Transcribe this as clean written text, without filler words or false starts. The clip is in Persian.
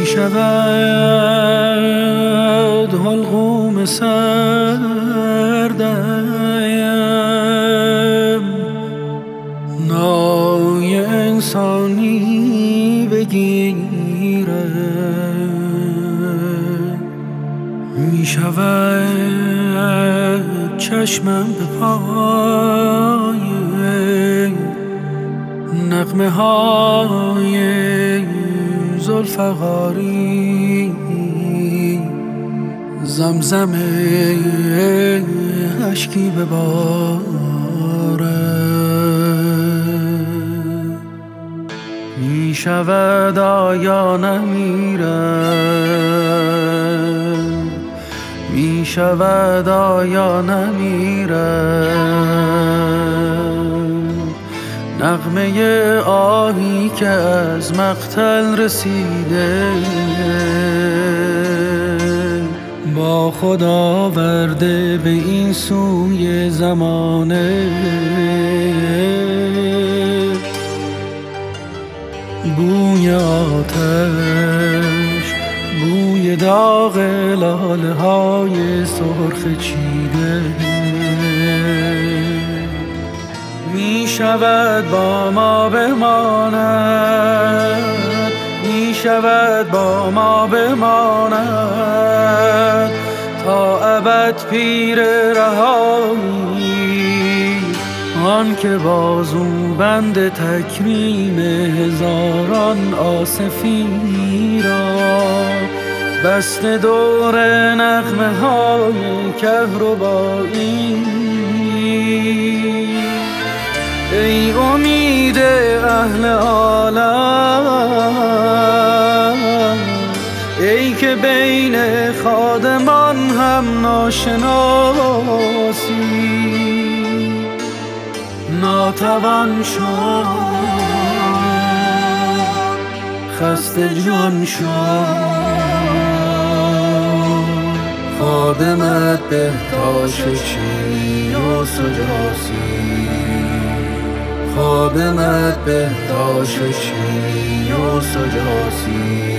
شود حلقوم سردم، نای انسانی بگیره، می شود چشمم به پای نغمه های ذوالفقاری، زمزم اشکی بباره. می شود آیا نمیره، می شود آیا نمیره، نغمه آهی که از مقتل رسیده، با خود آورده به این سوی زمانه. بوی آتش، بوی داغ لاله های سرخ چیده، می شود با ما بماند، می شود با ما بماند، تا ابد پیر رهایی، آن که بازو بند تکریم هزاران آصفی را، بسته دور نغمه های کهربایی. ای امید اهل عالم، ای که بین خادمان هم ناشناسی، ناتوان شد، خسته جان شد، خادمت بهتاش چینی و سجاسی، خادمت بهتاش چینی و سجاسی.